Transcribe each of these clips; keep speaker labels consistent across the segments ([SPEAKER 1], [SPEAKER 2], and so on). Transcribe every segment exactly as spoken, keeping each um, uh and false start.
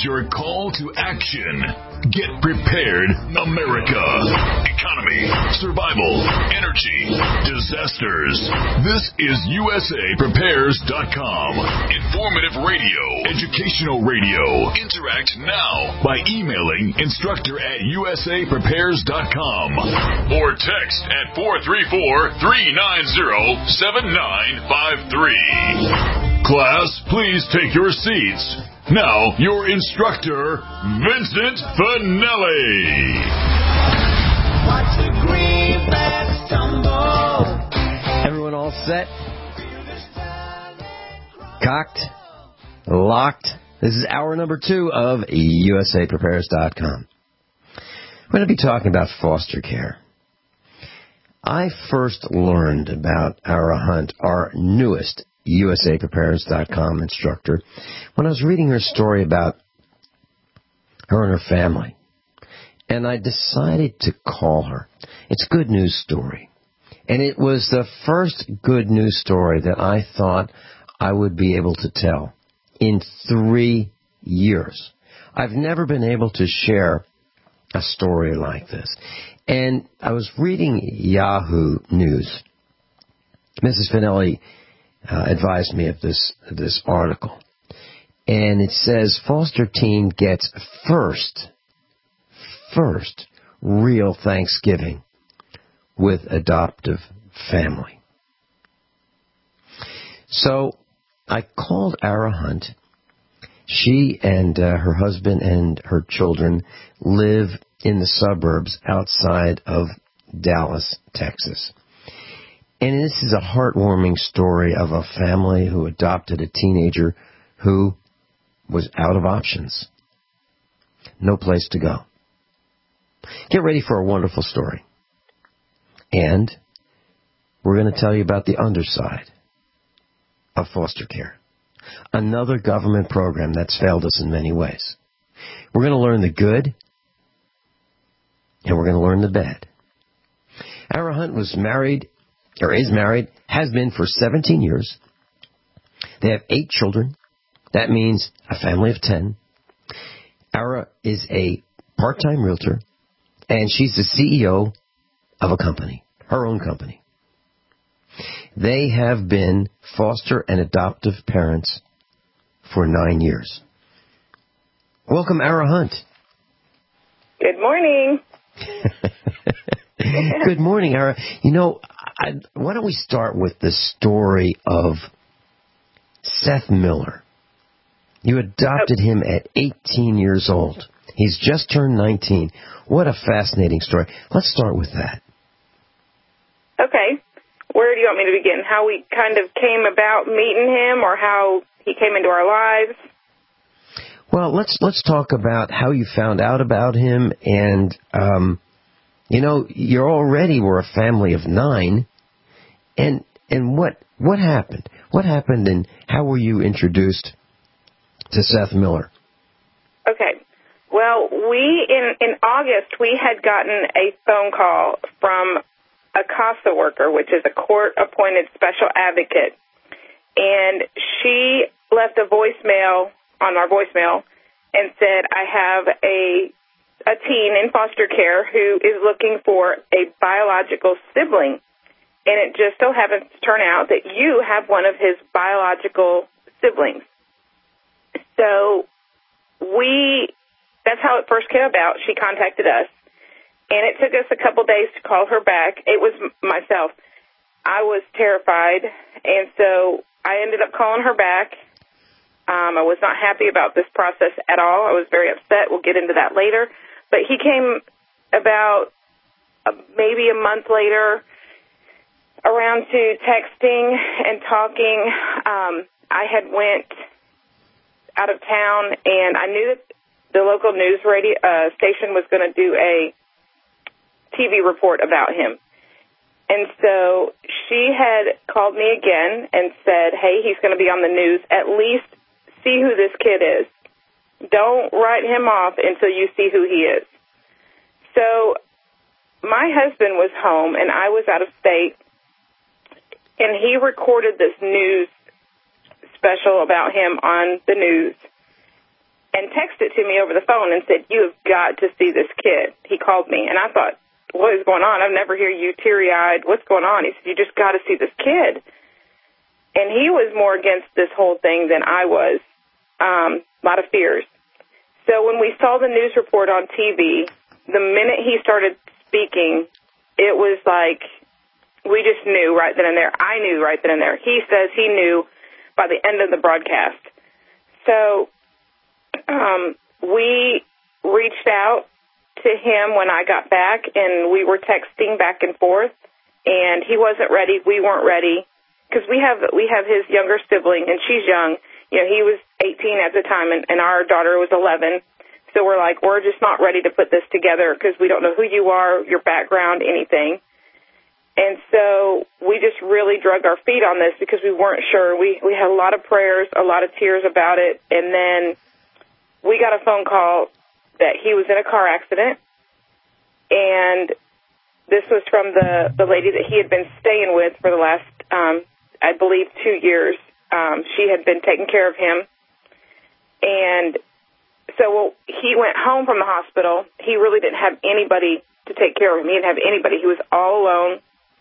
[SPEAKER 1] your call to action. Get prepared, America. Economy, survival, energy, disasters. This is U S A Prepares dot com. Informative radio, educational radio. Interact now by emailing instructor at U S A Prepares dot com or text at four three four, three nine zero, seven nine five three. Class, please take your seats. Now, your instructor, Vincent Finelli.
[SPEAKER 2] Watch the greenbacks tumble.
[SPEAKER 3] Everyone all set? Cocked? Locked? This is hour number two of U S A Prepares dot com. We're going to be talking about foster care. I first learned about Ara Hunt, our newest U S A Prepares dot com instructor, when I was reading her story about her and her family. And I decided to call her. It's a good news story. And it was the first good news story that I thought I would be able to tell in three years. I've never been able to share a story like this. And I was reading Yahoo News. Missus Finelli uh, advised me of this of this article. And it says, foster teen gets first, first real Thanksgiving with adoptive family. So I called Ara Hunt. She and uh, her husband and her children live in the suburbs outside of Dallas, Texas. And this is a heartwarming story of a family who adopted a teenager who was out of options. No place to go. Get ready for a wonderful story. And we're going to tell you about the underside of foster care. Another government program that's failed us in many ways. We're going to learn the good, and we're going to learn the bad. Ara Hunt was married, or is married, has been for seventeen years. They have eight children. That means a family of ten. Ara is a part-time realtor, and she's the C E O of a company, her own company. They have been foster and adoptive parents for nine years. Welcome, Ara Hunt.
[SPEAKER 4] Good morning.
[SPEAKER 3] Good morning, Ara. You know, I, why don't we start with the story of Seth Miller. You adopted him at eighteen years old. He's just turned nineteen. What a fascinating story. Let's start with that.
[SPEAKER 4] Okay. Where do you want me to begin? How we kind of came about meeting him, or how he came into our lives?
[SPEAKER 3] Well, let's let's talk about how you found out about him. And, um, you know, you already were a family of nine. And and what what happened? What happened, and how were you introduced to Seth Miller?
[SPEAKER 4] Okay. Well, we, in, in August, we had gotten a phone call from a CASA worker, which is a court-appointed special advocate, and she left a voicemail on our voicemail and said, I have a a teen in foster care who is looking for a biological sibling, and it just so happens to turn out that you have one of his biological siblings. So we, that's how it first came about. She contacted us. And it took us a couple days to call her back. It was myself. I was terrified, and so I ended up calling her back. Um, I was not happy about this process at all. I was very upset. We'll get into that later. But he came about uh, maybe a month later around to texting and talking. Um, I had went out of town, and I knew that the local news radio uh, station was going to do a T V report about him. And so she had called me again and said, hey, he's going to be on the news. At least see who this kid is. Don't write him off until you see who he is. So my husband was home, and I was out of state, and he recorded this news special about him on the news. and texted to me over the phone and said, "You have got to see this kid." He called me, and I thought, what is going on? I've never heard you teary-eyed. What's going on? He said, "You just got to see this kid." And he was more against this whole thing than I was, um, a lot of fears. So when we saw the news report on T V, the minute he started speaking, it was like we just knew right then and there. I knew right then and there. He says he knew by the end of the broadcast. So um, we reached out to him when I got back, and we were texting back and forth, and he wasn't ready. We weren't ready. Because we have we have his younger sibling, and she's young. You know, he was eighteen at the time, and, and our daughter was eleven. So we're like, we're just not ready to put this together because we don't know who you are, your background, anything. And so we just really drug our feet on this because we weren't sure. We we had a lot of prayers, a lot of tears about it, and then we got a phone call that he was in a car accident, and this was from the, the lady that he had been staying with for the last um I believe, two years. Um, she had been taking care of him. And so well, he went home from the hospital. He really didn't have anybody to take care of him. He didn't have anybody. He was all alone.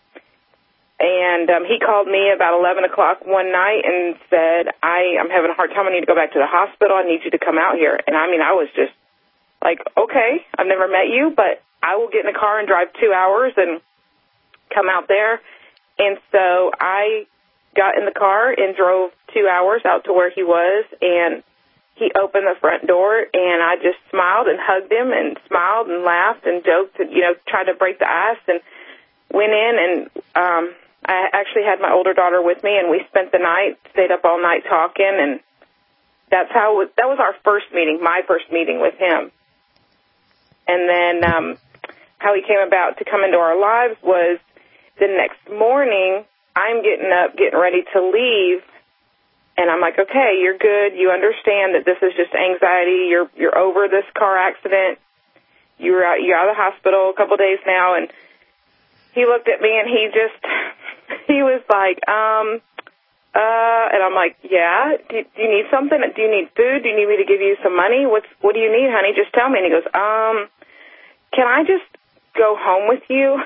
[SPEAKER 4] And um, he called me about eleven o'clock one night and said, I, I'm having a hard time. I need to go back to the hospital. I need you to come out here. And, I mean, I was just like, okay, I've never met you, but I will get in the car and drive two hours and come out there. And so I got in the car and drove two hours out to where he was, and he opened the front door, and I just smiled and hugged him and smiled and laughed and joked and, you know, tried to break the ice, and went in, and um, I actually had my older daughter with me, and we spent the night, stayed up all night talking, and that's how, it was, that was our first meeting, my first meeting with him. And then um, how he came about to come into our lives was the next morning, I'm getting up, getting ready to leave, and I'm like, okay, you're good. You understand that this is just anxiety. You're you're over this car accident. You're out, you're out of the hospital a couple of days now. And he looked at me, and he just, he was like, um, uh, and I'm like, yeah, do, do you need something? Do you need food? Do you need me to give you some money? What's, what do you need, honey? Just tell me. And he goes, um, can I just go home with you?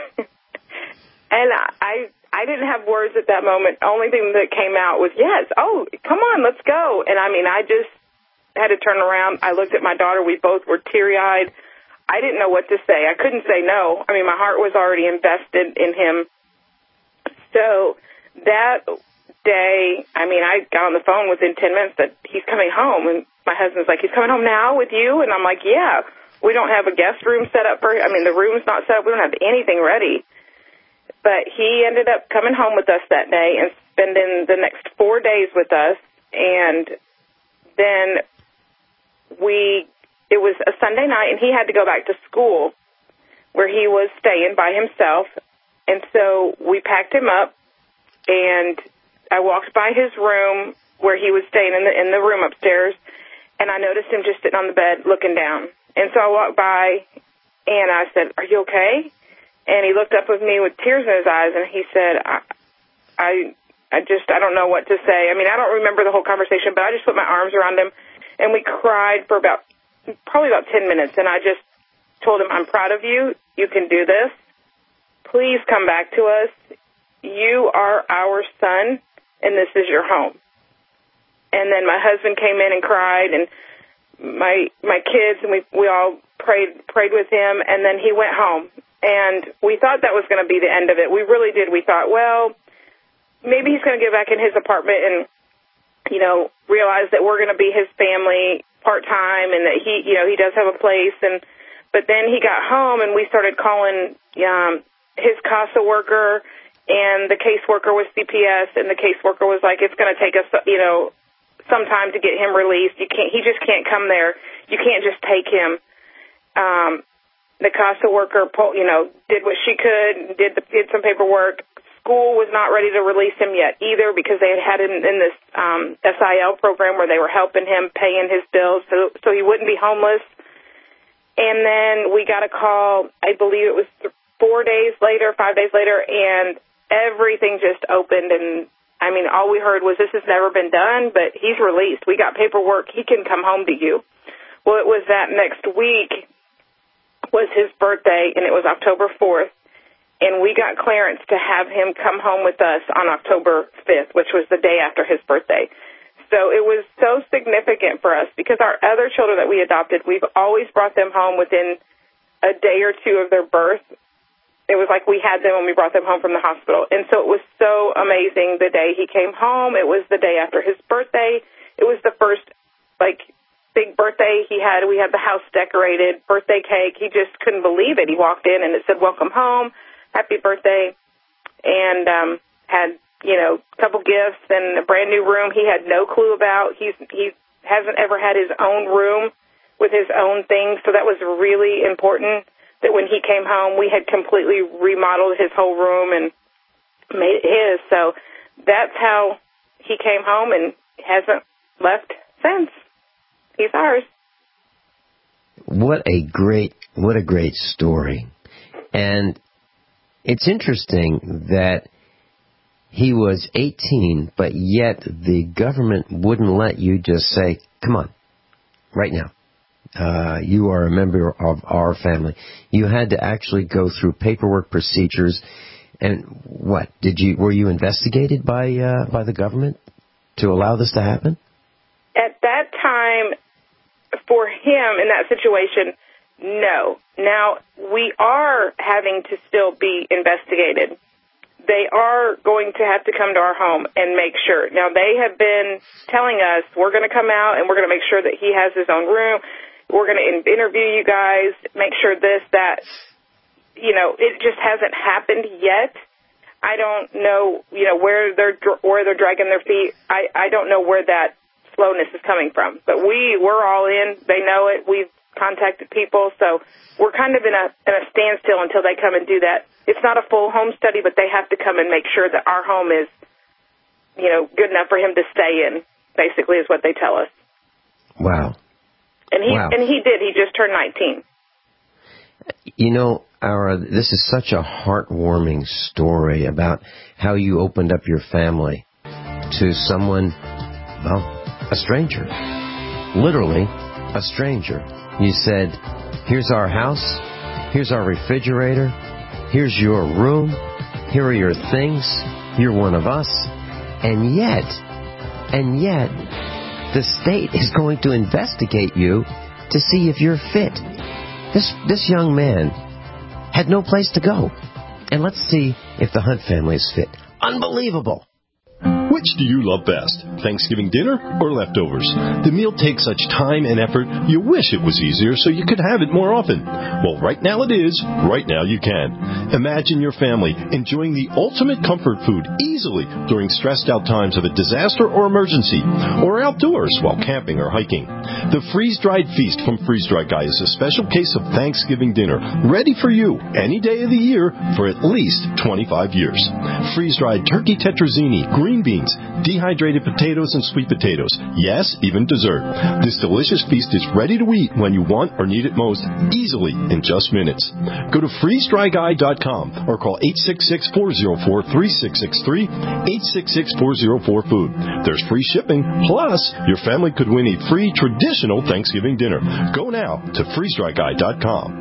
[SPEAKER 4] And I I didn't have words at that moment. Only thing that came out was, yes, oh, come on, let's go. And, I mean, I just had to turn around. I looked at my daughter. We both were teary-eyed. I didn't know what to say. I couldn't say no. I mean, my heart was already invested in him. So that day, I mean, I got on the phone within ten minutes that he's coming home. And my husband's like, he's coming home now with you? And I'm like, yeah. We don't have a guest room set up for him. I mean, the room's not set up. We don't have anything ready. But he ended up coming home with us that day and spending the next four days with us. And then we, it was a Sunday night, and he had to go back to school where he was staying by himself. And so we packed him up, and I walked by his room where he was staying in the, in the room upstairs, and I noticed him just sitting on the bed looking down. And so I walked by, and I said, are you okay? And he looked up with me with tears in his eyes, and he said, I, I, I just, I don't know what to say. I mean, I don't remember the whole conversation, but I just put my arms around him, and we cried for about, probably about ten minutes, and I just told him, I'm proud of you. You can do this. Please come back to us. You are our son, and this is your home. And then my husband came in and cried, and my my kids, and we we all prayed prayed with him, and then he went home. And we thought that was going to be the end of it. We really did. We thought, well, maybe he's going to get back in his apartment and, you know, realize that we're going to be his family part-time and that he, you know, he does have a place. And but then he got home, and we started calling um, his CASA worker, and the caseworker was C P S, and the caseworker was like, it's going to take us, you know, some time to get him released. You can't. He just can't come there. You can't just take him. Um The CASA worker, you know, did what she could, did the, did some paperwork. School was not ready to release him yet either because they had had him in this um, S I L program where they were helping him, paying his bills so, so he wouldn't be homeless. And then we got a call, I believe it was four days later, five days later, and everything just opened, and I mean, all we heard was, this has never been done, but he's released. We got paperwork. He can come home to you. Well, it was that next week was his birthday, and it was October fourth, and we got clearance to have him come home with us on October fifth, which was the day after his birthday. So it was so significant for us because our other children that we adopted, we've always brought them home within a day or two of their birth. It was like we had them when we brought them home from the hospital. And so it was so amazing the day he came home. It was the day after his birthday. It was the first, like, big birthday he had. We had the house decorated, birthday cake. He just couldn't believe it. He walked in and it said, welcome home, happy birthday, and um, had, you know, a couple gifts and a brand new room he had no clue about. He's he hasn't ever had his own room with his own things, so that was really important. That when he came home, we had completely remodeled his whole room and made it his. So that's how he came home and hasn't left since. He's ours.
[SPEAKER 3] What a great, what a great story. And it's interesting that he was eighteen, but yet the government wouldn't let you just say, come on, right now. Uh, you are a member of our family. You had to actually go through paperwork procedures. And what did you? Were you investigated by uh, by the government to allow this to happen?
[SPEAKER 4] At that time, for him in that situation, no. Now we are having to still be investigated. They are going to have to come to our home and make sure. Now they have been telling us we're going to come out and we're going to make sure that he has his own room. We're going to interview you guys, make sure this, that, you know, it just hasn't happened yet. I don't know, you know, where they're where they're dragging their feet. I, I don't know where that slowness is coming from. But we, we're all in. They know it. We've contacted people. So we're kind of in a, in a standstill until they come and do that. It's not a full home study, but they have to come and make sure that our home is, you know, good enough for him to stay in, basically, is what they tell us.
[SPEAKER 3] Wow.
[SPEAKER 4] And he
[SPEAKER 3] wow.
[SPEAKER 4] and he did. He just turned nineteen.
[SPEAKER 3] You know, Ara, this is such a heartwarming story about how you opened up your family to someone, well, a stranger. Literally, a stranger. You said, here's our house, here's our refrigerator, here's your room, here are your things, you're one of us. And yet, and yet, the state is going to investigate you to see if you're fit. This this young man had no place to go. And let's see if the Hunt family is fit. Unbelievable.
[SPEAKER 5] Which do you love best, Thanksgiving dinner or leftovers? The meal takes such time and effort, you wish it was easier so you could have it more often. Well, right now it is. Right now you can. Imagine your family enjoying the ultimate comfort food easily during stressed out times of a disaster or emergency, or outdoors while camping or hiking. The freeze-dried feast from Freeze Dry Guy is a special case of Thanksgiving dinner, ready for you any day of the year for at least twenty-five years. Freeze-dried turkey tetrazzini, green beans, dehydrated potatoes and sweet potatoes. Yes, even dessert. This delicious feast is ready to eat when you want or need it most, easily in just minutes. Go to freeze dry guy dot com or call eight six six, four zero four, three six six three, eight six six, four zero four, food. There's free shipping, plus your family could win a free traditional Thanksgiving dinner. Go now to freeze dry guy dot com.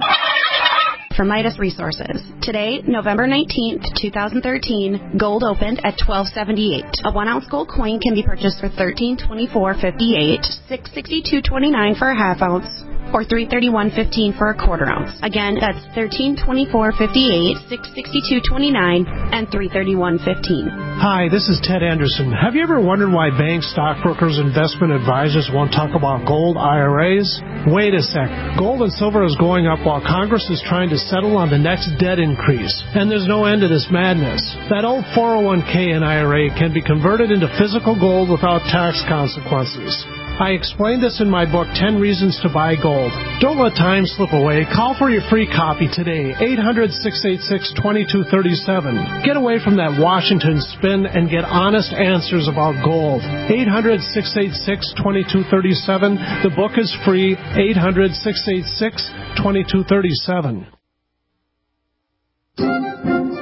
[SPEAKER 6] From Midas Resources. Today, November nineteenth, twenty thirteen, gold opened at twelve seventy-eight. A one ounce gold coin can be purchased for thirteen twenty-four fifty-eight, six sixty-two twenty-nine for a half ounce, or three thirty-one fifteen for a quarter ounce. Again, that's thirteen twenty-four fifty-eight, six sixty-two twenty-nine, and three thirty-one fifteen.
[SPEAKER 7] Hi, this is Ted Anderson. Have you ever wondered why banks, stockbrokers, investment advisors won't talk about gold I R As? Wait a sec. Gold and silver is going up while Congress is trying to settle on the next debt increase. And there's no end to this madness. That old four oh one k and I R A can be converted into physical gold without tax consequences. I explained this in my book, ten Reasons to Buy Gold. Don't let time slip away. Call for your free copy today, eight hundred, six eight six, two two three seven. Get away from that Washington spin and get honest answers about gold. eight hundred, six eight six, two two three seven. The book is free, eight hundred, six eight six, two two three seven.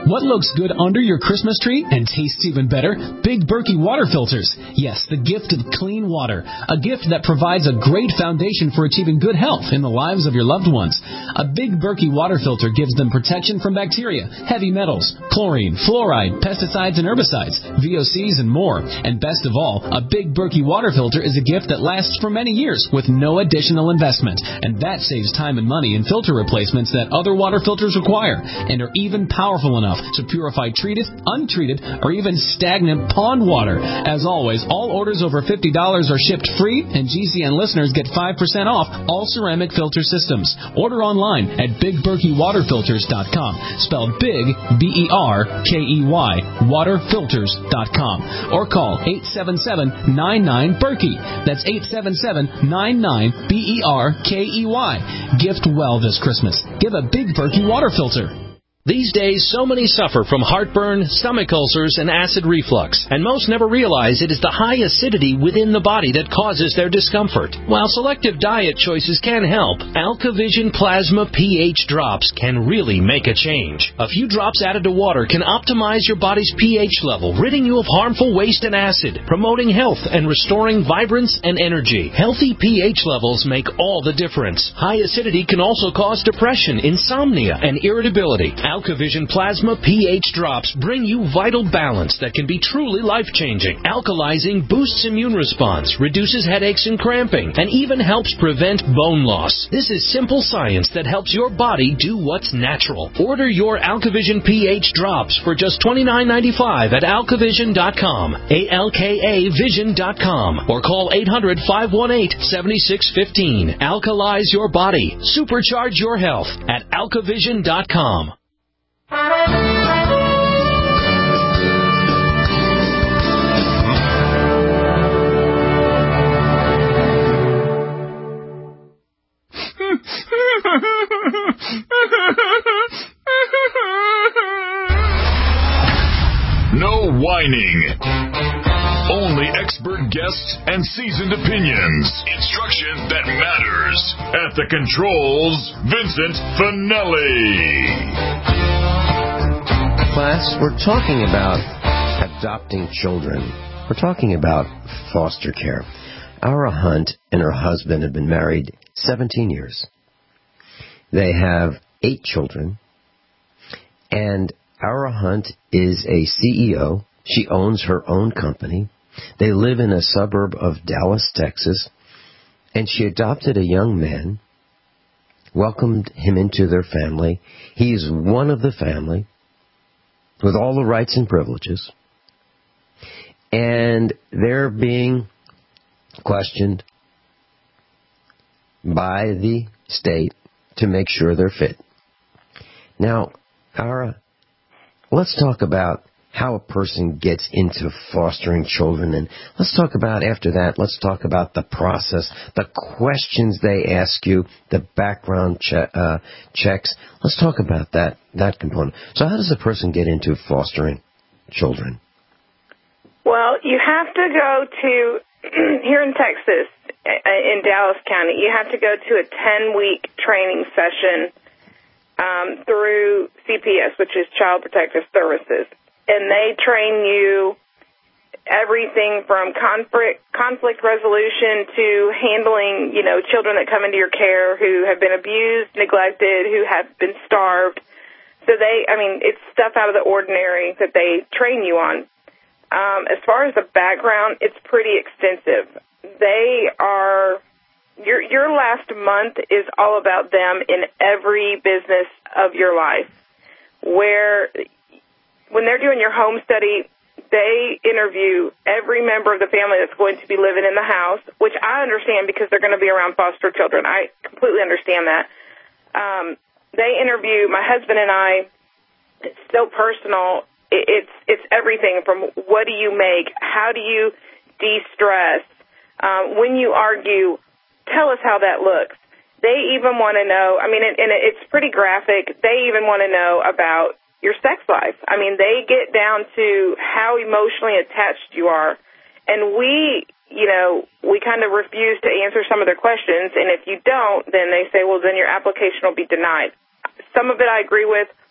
[SPEAKER 8] What looks good under your Christmas tree and tastes even better? Big Berkey water filters. Yes, the gift of clean water. A gift that provides a great foundation for achieving good health in the lives of your loved ones. A Big Berkey water filter gives them protection from bacteria, heavy metals, chlorine, fluoride, pesticides and herbicides, V O Cs and more. And best of all, a Big Berkey water filter is a gift that lasts for many years with no additional investment. And that saves time and money in filter replacements that other water filters require and are even powerful enough to purify treated, untreated, or even stagnant pond water. As always, all orders over fifty dollars are shipped free, and G C N listeners get five percent off all ceramic filter systems. Order online at big berkey water filters dot com, spelled big, B E R K E Y, water filters dot com, or call eight seven seven, nine nine, Berkey. That's eight seven seven, nine nine, B E R K E Y. Gift well this Christmas. Give a Big Berkey water filter.
[SPEAKER 9] These days, so many suffer from heartburn, stomach ulcers, and acid reflux, and most never realize it is the high acidity within the body that causes their discomfort. While selective diet choices can help, AlkaVision Plasma pH drops can really make a change. A few drops added to water can optimize your body's pH level, ridding you of harmful waste and acid, promoting health and restoring vibrance and energy. Healthy pH levels make all the difference. High acidity can also cause depression, insomnia, and irritability. AlkaVision Plasma pH drops bring you vital balance that can be truly life-changing. Alkalizing boosts immune response, reduces headaches and cramping, and even helps prevent bone loss. This is simple science that helps your body do what's natural. Order your AlkaVision pH drops for just twenty-nine ninety-five at alka vision dot com, A L K A vision dot com, or call eight hundred, five one eight, seven six one five. Alkalize your body. Supercharge your health at alka vision dot com.
[SPEAKER 1] No whining. Only expert guests and seasoned opinions. Instruction that matters. At the controls, Vincent Finelli.
[SPEAKER 3] Class, we're talking about adopting children. We're talking about foster care. Ara Hunt and her husband have been married seventeen years. They have eight children, and Ara Hunt is a C E O. She owns her own company. They live in a suburb of Dallas, Texas, and she adopted a young man, welcomed him into their family. He is one of the family with all the rights and privileges, and they're being questioned by the state to make sure they're fit. Now, Ara, let's talk about how a person gets into fostering children, and let's talk about, after that, let's talk about the process, the questions they ask you, the background che- uh, checks. Let's talk about that, that component. So how does a person get into fostering children?
[SPEAKER 4] Well, you have to go to, here in Texas, in Dallas County, you have to go to a ten-week training session um, through C P S, which is Child Protective Services. And they train you everything from conflict conflict resolution to handling, you know, children that come into your care who have been abused, neglected, who have been starved. So they, I mean, it's stuff out of the ordinary that they train you on. Um, as far as the background, it's pretty extensive. They are, your your last month is all about them in every business of your life, where when they're doing your home study, they interview every member of the family that's going to be living in the house, which I understand because they're going to be around foster children. I completely understand that. Um, they interview my husband and I. It's so personal. It's it's everything from what do you make, how do you de-stress, um, when you argue, tell us how that looks. They even want to know, I mean, and it's pretty graphic, they even want to know about your sex life. I mean, they get down to how emotionally attached you are. And we, you know, we kind of refuse to answer some of their questions. And if you don't, then they say, well, then your application will be denied. Some of it I agree with.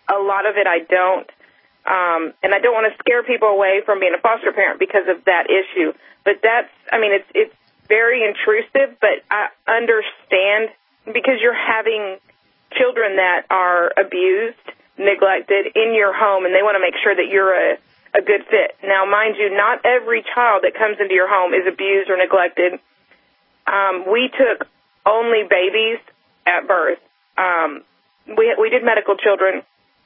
[SPEAKER 4] a lot of it I don't. Um, and I don't want to scare people away from being a foster parent because of that issue. But that's, I mean, it's it's very intrusive, but I understand because you're having children that are abused, neglected in your home, and they want to make sure that you're a, a good fit. Now, mind you, not every child that comes into your home is abused or neglected. Um, we took only babies at birth. Um, we we did medical children.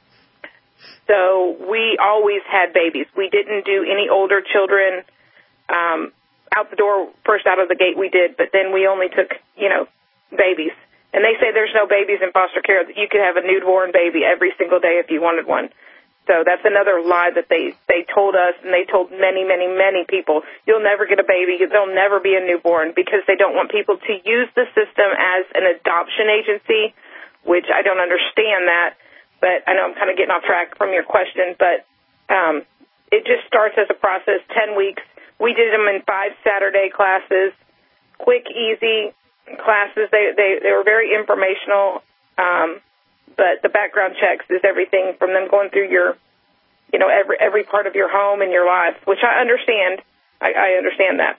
[SPEAKER 4] So we always had babies. We didn't do any older children. Um, out the door, first out of the gate we did, but then we only took, you know, babies. And they say there's no babies in foster care, that you could have a newborn baby every single day if you wanted one. So that's another lie that they, they told us, and they told many, many, many people. You'll never get a baby. There'll never be a newborn, because they don't want people to use the system as an adoption agency, which I don't understand that. But I know I'm kind of getting off track from your question, but um, it just starts as a process, ten weeks. We did them in five Saturday classes, quick, easy classes. They they, they were very informational, um, but the background checks is everything from them going through your, you know, every every part of your home and your life, which I understand. I, I understand that.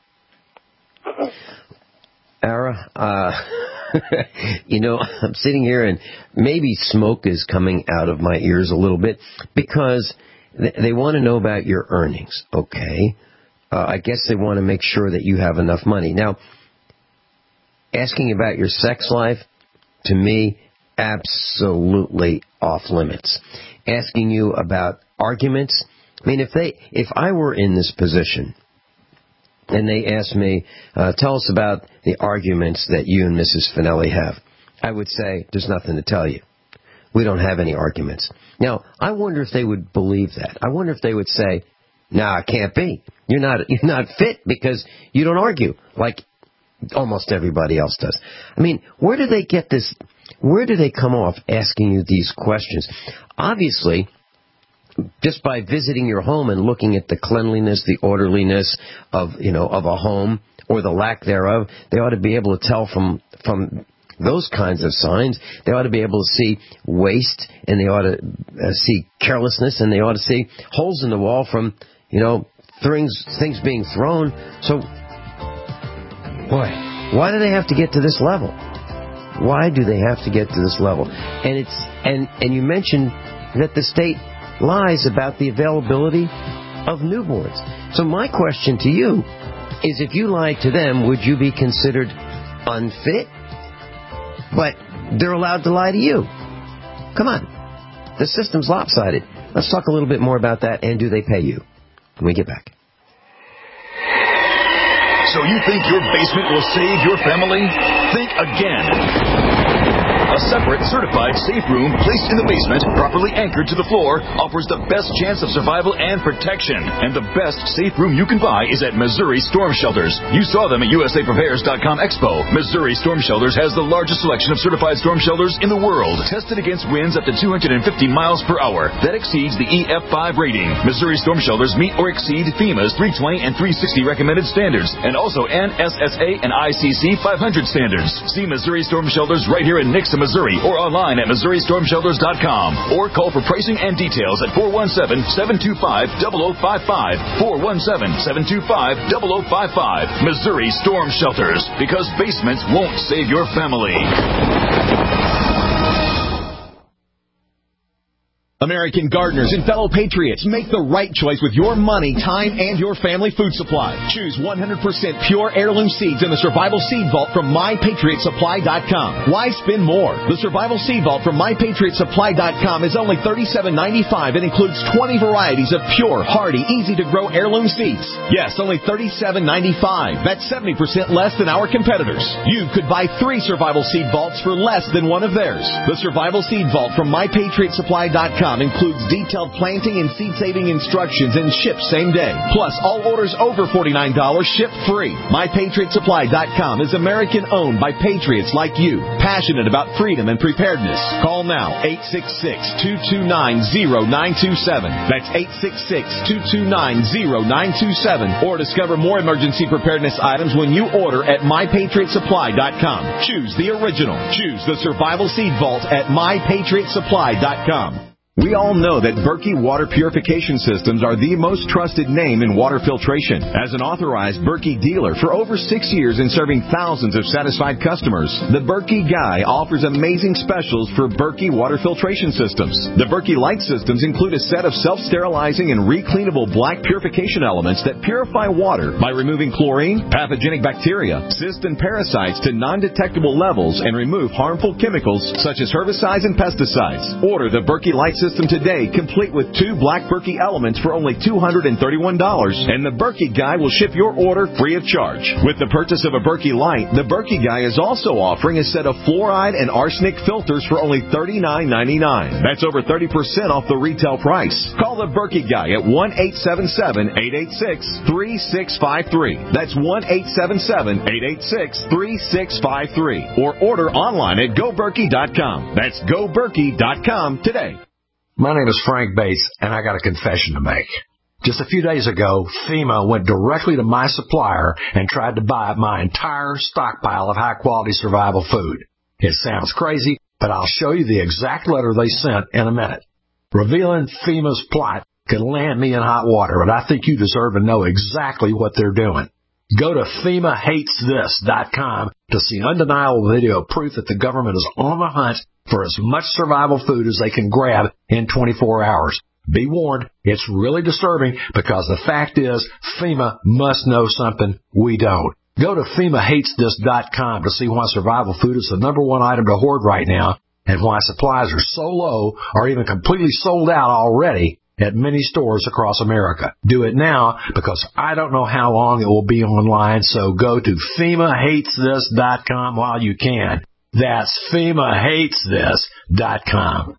[SPEAKER 3] Ara, uh, you know, I'm sitting here and maybe smoke is coming out of my ears a little bit because th- they want to know about your earnings, okay? Uh, I guess they want to make sure that you have enough money. Now, asking about your sex life, to me, absolutely off limits. Asking you about arguments, I mean, if they, if I were in this position, and they asked me, uh, tell us about the arguments that you and Missus Finelli have, I would say, there's nothing to tell you. We don't have any arguments. Now, I wonder if they would believe that. I wonder if they would say, nah, it can't be. You're not, you're not fit because you don't argue like almost everybody else does. I mean, where do they get this? Where do they come off asking you these questions? Obviously, just by visiting your home and looking at the cleanliness, the orderliness of, you know, of a home or the lack thereof, they ought to be able to tell from from those kinds of signs. They ought to be able to see waste, and they ought to uh, see carelessness, and they ought to see holes in the wall from, you know, things things being thrown. So, boy, why do they have to get to this level? Why do they have to get to this level? And it's and and you mentioned that the state lies about the availability of newborns. So my question to you is, if you lied to them, would you be considered unfit? But they're allowed to lie to you. Come on. The system's lopsided. Let's talk a little bit more about that, and do they pay you? When we get back.
[SPEAKER 1] So you think your basement will save your family? Think again. A separate, certified safe room placed in the basement, properly anchored to the floor, offers the best chance of survival and protection. And the best safe room you can buy is at Missouri Storm Shelters. You saw them at U S A Prepares dot com Expo. Missouri Storm Shelters has the largest selection of certified storm shelters in the world, tested against winds up to two hundred fifty miles per hour. That exceeds the E F five rating. Missouri Storm Shelters meet or exceed FEMA's three twenty and three sixty recommended standards, and also N S S A and I C C five hundred standards. See Missouri Storm Shelters right here in Nixa, Missouri, or online at Missouri Storm Shelters dot com, or call for pricing and details at four one seven, seven two five, zero zero five five, four one seven, seven two five, zero zero five five. Missouri Storm Shelters, because basements won't save your family.
[SPEAKER 10] American gardeners and fellow patriots, make the right choice with your money, time, and your family food supply. Choose one hundred percent pure heirloom seeds in the Survival Seed Vault from my patriot supply dot com. Why spend more? The Survival Seed Vault from my patriot supply dot com is only thirty-seven ninety-five and includes twenty varieties of pure, hardy, easy-to-grow heirloom seeds. Yes, only thirty-seven ninety-five. That's seventy percent less than our competitors. You could buy three Survival Seed Vaults for less than one of theirs. The Survival Seed Vault from my patriot supply dot com includes detailed planting and seed-saving instructions and ships same day. Plus, all orders over forty-nine dollars ship free. my patriot supply dot com is American-owned by patriots like you, passionate about freedom and preparedness. Call now, eight six six, two two nine, zero nine two seven. That's eight six six, two two nine, zero nine two seven. Or discover more emergency preparedness items when you order at my patriot supply dot com. Choose the original. Choose the Survival Seed Vault at my patriot supply dot com. We all know that Berkey water purification systems are the most trusted name in water filtration. As an authorized Berkey dealer for over six years and serving thousands of satisfied customers, the Berkey Guy offers amazing specials for Berkey water filtration systems. The Berkey Light systems include a set of self-sterilizing and recleanable black purification elements that purify water by removing chlorine, pathogenic bacteria, cysts, and parasites to non-detectable levels and remove harmful chemicals such as herbicides and pesticides. Order the Berkey Light system today, complete with two black Berkey elements for only two hundred thirty-one dollars, and the Berkey Guy will ship your order free of charge. With the purchase of a Berkey Light, the Berkey Guy is also offering a set of fluoride and arsenic filters for only thirty-nine ninety-nine. That's over thirty percent off the retail price. Call the Berkey Guy at one eight seven seven, eight eight six, three six five three. That's one eight seven seven, eight eight six, three six five three. Or order online at go berkey dot com. That's go berkey dot com today.
[SPEAKER 11] My name is Frank Bates, and I got a confession to make. Just a few days ago, FEMA went directly to my supplier and tried to buy my entire stockpile of high-quality survival food. It sounds crazy, but I'll show you the exact letter they sent in a minute. Revealing FEMA's plot could land me in hot water, but I think you deserve to know exactly what they're doing. Go to FEMA hates this dot com to see undeniable video proof that the government is on the hunt for as much survival food as they can grab in twenty-four hours. Be warned, it's really disturbing because the fact is FEMA must know something we don't. Go to FEMA hates this dot com to see why survival food is the number one item to hoard right now and why supplies are so low or even completely sold out already at many stores across America. Do it now because I don't know how long it will be online, so go to FEMA hates this dot com while you can. That's FEMA hates this dot com.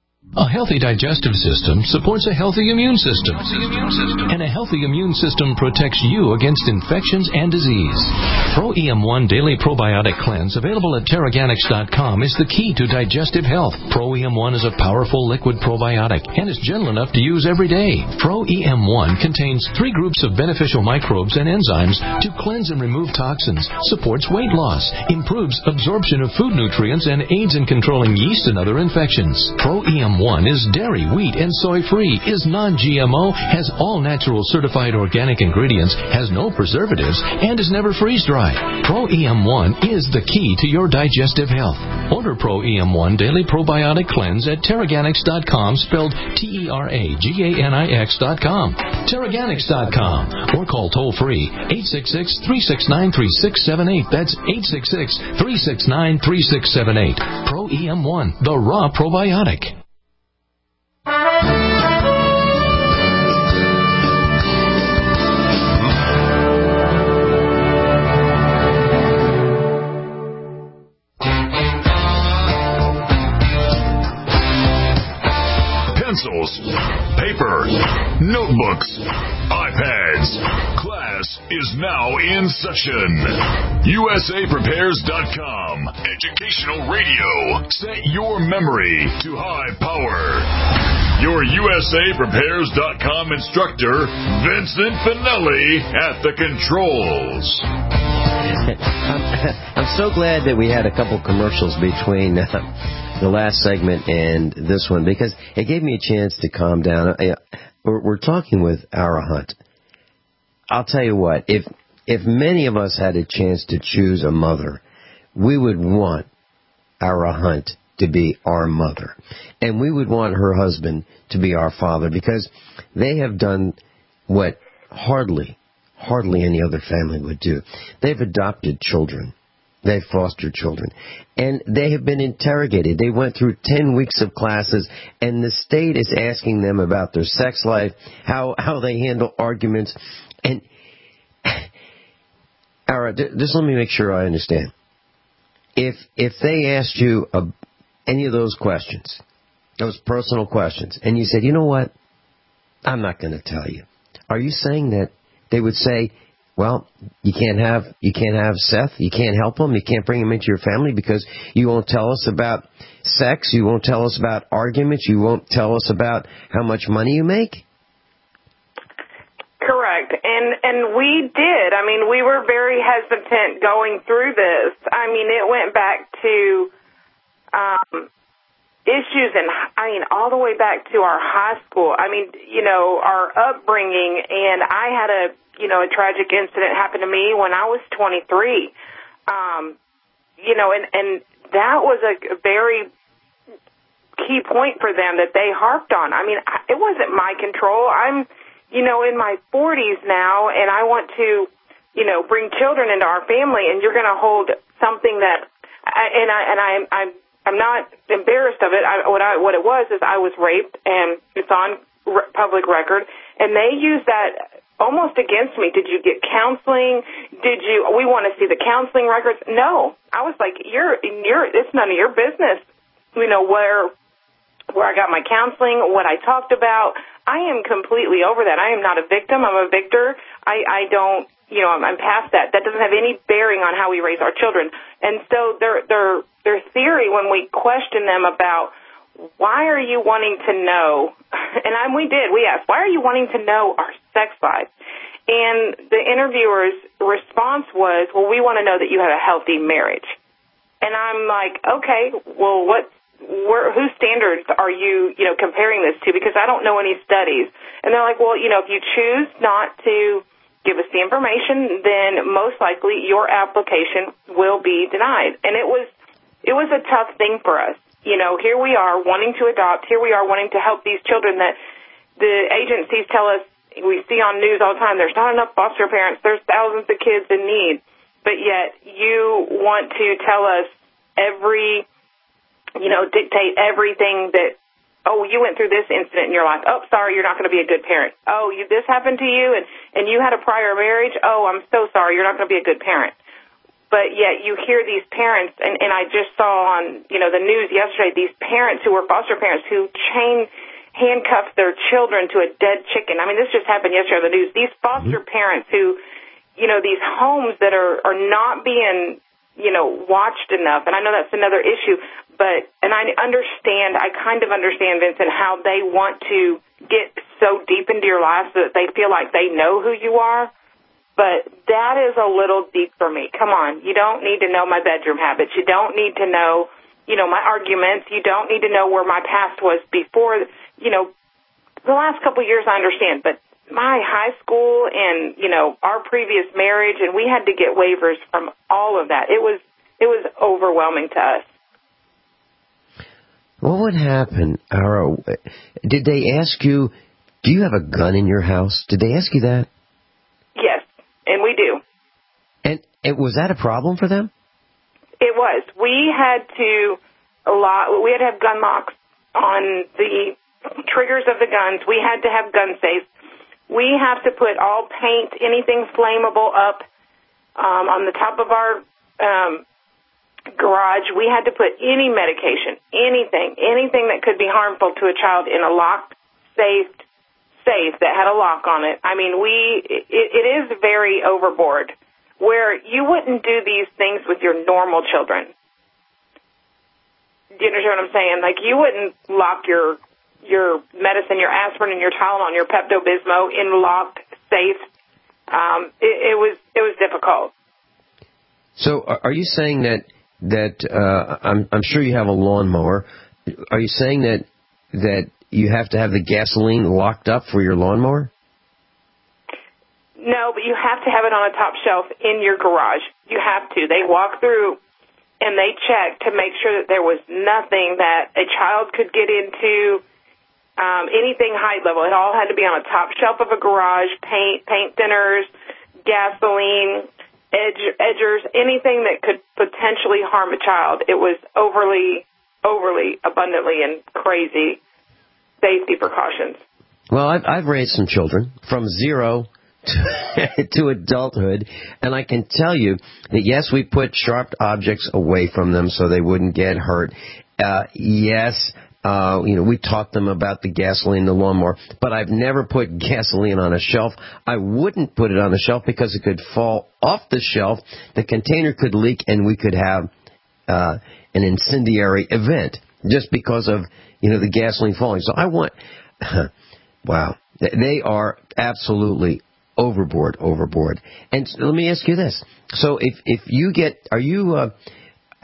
[SPEAKER 12] A healthy digestive system supports a healthy immune system. And a healthy immune system protects you against infections and disease. Pro E M one Daily Probiotic Cleanse, available at Terraganics dot com, is the key to digestive health. Pro E M one is a powerful liquid probiotic and is gentle enough to use every day. Pro E M one contains three groups of beneficial microbes and enzymes to cleanse and remove toxins, supports weight loss, improves absorption of food nutrients, and aids in controlling yeast and other infections. Pro E M one is dairy, wheat, and soy-free, is non-G M O, has all natural certified organic ingredients, has no preservatives, and is never freeze-dried. Pro E M one is the key to your digestive health. Order Pro E M one Daily Probiotic Cleanse at Terraganics dot com, spelled T E R A G A N I X dot com. Terraganics dot com, or call toll-free eight six six, three six nine, three six seven eight. That's eight six six, three six nine, three six seven eight. Pro E M one, the raw probiotic.
[SPEAKER 1] Pencils, paper, notebooks, iPads. Class is now in session. U S A Prepares dot com. Educational radio. Set your memory to high power. Your U S A Prepares dot com instructor, Vincent Finelli, at the controls.
[SPEAKER 3] I'm, I'm so glad that we had a couple commercials between uh, the last segment and this one, because it gave me a chance to calm down. I, we're, we're talking with Ara Hunt. I'll tell you what, if if many of us had a chance to choose a mother, we would want Ara Hunt to be our mother. And we would want her husband to be our father, because they have done what hardly, hardly any other family would do. They've adopted children. They've fostered children. And they have been interrogated. They went through ten weeks of classes, and the state is asking them about their sex life, how, how they handle arguments. And, all right, just let me make sure I understand. If if they asked you a, any of those questions, those personal questions, and you said, you know what, I'm not going to tell you, are you saying that they would say, well, you can't have you can't have Seth, you can't help him, you can't bring him into your family because you won't tell us about sex, you won't tell us about arguments, you won't tell us about how much money you make?
[SPEAKER 4] Correct. And and we did. I mean, we were very hesitant going through this. I mean, it went back to, um, issues, and I mean, all the way back to our high school. I mean, you know, our upbringing, and I had a, you know, a tragic incident happen to me when I was twenty-three. Um, you know, and, and that was a very key point for them that they harped on. I mean, it wasn't my control. I'm, you know, in my forties now, and I want to, you know, bring children into our family, and you're going to hold something that, and I, and I, I'm, I'm not embarrassed of it. I, what I, what it was is I was raped, and it's on re- public record, and they used that almost against me. Did you get counseling? Did you? We want to see the counseling records. No, I was like, you're, you're. It's none of your business. You know where, where I got my counseling, what I talked about. I am completely over that. I am not a victim. I'm a victor. I, I don't. You know, I'm, I'm past that. That doesn't have any bearing on how we raise our children. And so their their their theory, when we question them about why are you wanting to know, and I, we did, we asked, why are you wanting to know our sex life? And the interviewer's response was, well, we want to know that you have a healthy marriage. And I'm like, okay, well, what, where, whose standards are you, you know, comparing this to? Because I don't know any studies. And they're like, well, you know, if you choose not to give us the information, then most likely your application will be denied. And it was it was a tough thing for us. You know, here we are wanting to adopt. Here we are wanting to help these children that the agencies tell us, we see on news all the time, there's not enough foster parents. There's thousands of kids in need. But yet you want to tell us every, you know, dictate everything that, oh, you went through this incident in your life. Oh, sorry, you're not going to be a good parent. Oh, you, this happened to you, and, and you had a prior marriage. Oh, I'm so sorry, you're not going to be a good parent. But yet you hear these parents, and, and I just saw on, you know, the news yesterday, these parents who were foster parents who chain handcuffed their children to a dead chicken. I mean, this just happened yesterday on the news. These foster mm-hmm. parents who, you know, these homes that are, are not being, you know, watched enough. And I know that's another issue. But, and I understand, I kind of understand, Vincent, how they want to get so deep into your life so that they feel like they know who you are. But that is a little deep for me. Come on, you don't need to know my bedroom habits. You don't need to know, you know, my arguments. You don't need to know where my past was before, you know, the last couple of years I understand. But my high school and, you know, our previous marriage, and we had to get waivers from all of that. It was, it was overwhelming to us.
[SPEAKER 3] What would happen, Ara? Did they ask you, do you have a gun in your house? Did they ask you that?
[SPEAKER 4] Yes, and we do.
[SPEAKER 3] And it, was that a problem for them?
[SPEAKER 4] It was. We had to lock, we had to have gun locks on the triggers of the guns. We had to have gun safes. We have to put all paint, anything flammable up um, on the top of our um garage. We had to put any medication, anything, anything that could be harmful to a child in a locked, safe, safe that had a lock on it. I mean, we, it, it is very overboard, where you wouldn't do these things with your normal children. Do you understand what I'm saying? Like, you wouldn't lock your, your medicine, your aspirin and your Tylenol, your Pepto-Bismol in locked, safe. Um, it, it was, it was difficult.
[SPEAKER 3] So are you saying that that uh, I'm, I'm sure you have a lawnmower. Are you saying that that you have to have the gasoline locked up for your lawnmower?
[SPEAKER 4] No, but you have to have it on a top shelf in your garage. You have to. They walk through and they check to make sure that there was nothing that a child could get into, um, anything height level. It all had to be on a top shelf of a garage, paint, paint thinners, gasoline, Edge, edgers, anything that could potentially harm a child. It was overly, overly, abundantly, and crazy safety precautions.
[SPEAKER 3] Well, I've, I've raised some children from zero to, to adulthood, and I can tell you that, yes, we put sharp objects away from them so they wouldn't get hurt. Uh, yes, Uh, you know, we taught them about the gasoline, the lawnmower, but I've never put gasoline on a shelf. I wouldn't put it on a shelf because it could fall off the shelf, the container could leak, and we could have uh, an incendiary event just because of, you know, the gasoline falling. So I want, wow, they are absolutely overboard, overboard. And let me ask you this. So if, if you get, are you, uh,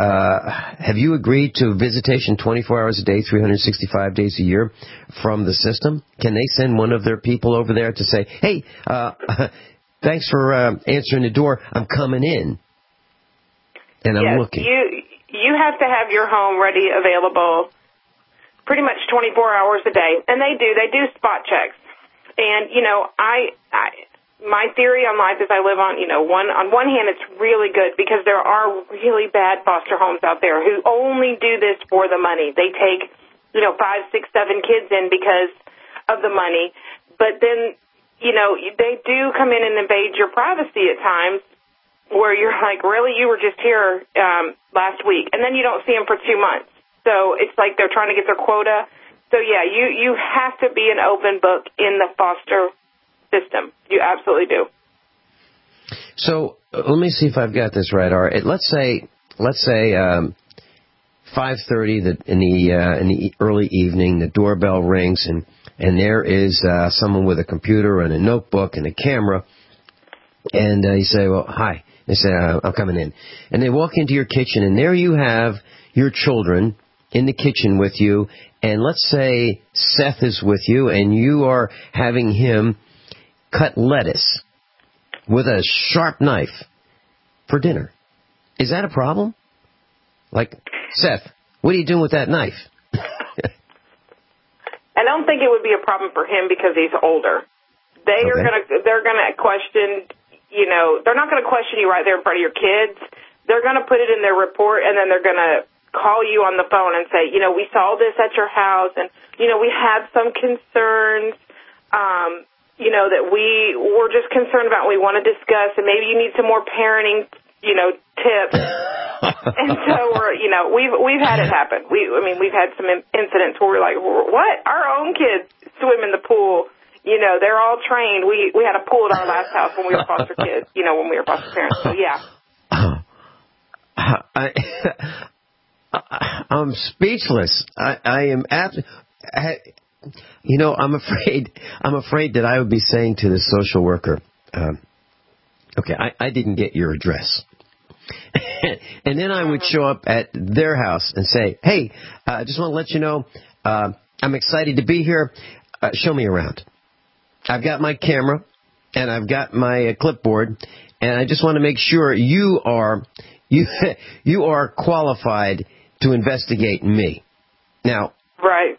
[SPEAKER 3] uh, have you agreed to visitation twenty-four hours a day, three hundred sixty-five days a year from the system? Can they send one of their people over there to say, hey, uh, thanks for uh, answering the door. I'm coming in, and I'm
[SPEAKER 4] yes,
[SPEAKER 3] looking.
[SPEAKER 4] You, you have to have your home ready, available pretty much twenty-four hours a day. And they do. They do spot checks. And, you know, I... I my theory on life is I live on, you know, one on one hand, it's really good because there are really bad foster homes out there who only do this for the money. They take, you know, five, six, seven kids in because of the money. But then, you know, they do come in and invade your privacy at times where you're like, really, you were just here um, last week. And then you don't see them for two months. So it's like they're trying to get their quota. So, yeah, you, you have to be an open book in the foster system. You absolutely do.
[SPEAKER 3] So uh, let me see if I've got this right. All right. Let's say, let's say um, five thirty in the uh, in the early evening, the doorbell rings, and and there is uh, someone with a computer and a notebook and a camera, and uh, you say, "Well, hi." They say, uh, "I'm coming in," and they walk into your kitchen, and there you have your children in the kitchen with you, and let's say Seth is with you, and you are having him cut lettuce with a sharp knife for dinner. Is that a problem? Like, Seth, what are you doing with that knife?
[SPEAKER 4] I don't think it would be a problem for him because he's older. They okay. are gonna they're gonna question, you know, they're not gonna question you right there in front of your kids. They're gonna put it in their report, and then they're gonna call you on the phone and say, you know, we saw this at your house, and you know, we had some concerns. Um, you know, that we were just concerned about, we want to discuss, and maybe you need some more parenting, you know, tips. And so we're, you know, we've, we've had it happen. We, I mean, we've had some incidents where we're like, what? Our own kids swim in the pool. You know, they're all trained. We, we had a pool at our last house when we were foster kids, you know, when we were foster parents. So, yeah.
[SPEAKER 3] I, I'm speechless. I, I am absolutely... You know, I'm afraid I'm afraid that I would be saying to the social worker, um, okay, I, I didn't get your address. And then I would show up at their house and say, hey, I uh, just want to let you know, uh, I'm excited to be here. Uh, show me around. I've got my camera and I've got my uh, clipboard, and I just want to make sure you are you you are qualified to investigate me. Now,
[SPEAKER 4] right.